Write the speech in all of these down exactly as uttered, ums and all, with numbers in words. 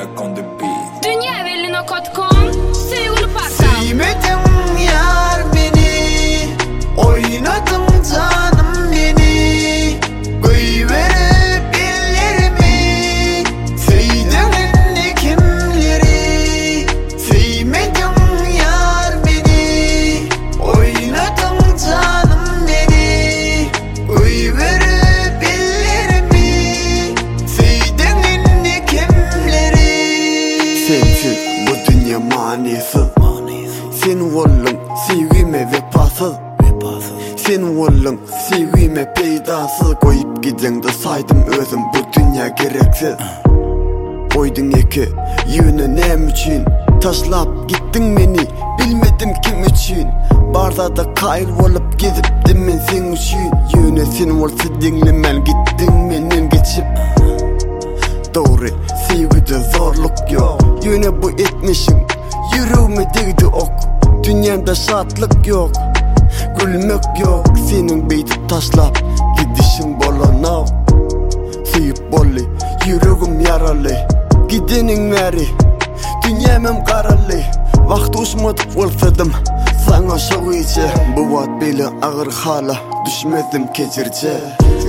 Track on the beat. Dünya belli nokta com sevgili paksam. Sevmedim yar beni, oynadım canım beni, koyuverip ellerimi, sevdiğin kimleri. Sevmedim yar beni, oynadım canım beni, koyuverip ellerimi, sevdiğin kimleri. Sensiz bu dünya manisi, sen varlığın sevgime vefasız, sen varlığın sevgime peydasız. Koyup gidende saydım özüm bu dünya gereksiz. Koydun eki yönü nem için, taşlap gittin beni bilmedim kim için. Barda da kayır olup geziptim men sen için. Yönü sen varsa dinlemen gittin menden geçip. Doğru sevgide zorluk yok, yine bu etmişim yüreğime değdi ok. Dünyamda şatlık yok, gülmek yok. Senin beytip taşlap gidişim bolana. Sevip bolli yüreğim yaralı, gidenin veri dünyamım karalı. Vakt uçmadık olsadım sana şoğu içe. Bu vat bile ağır hala düşmedim keçirce.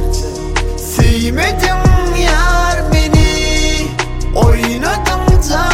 Sevmedim yar beni, oynadım canım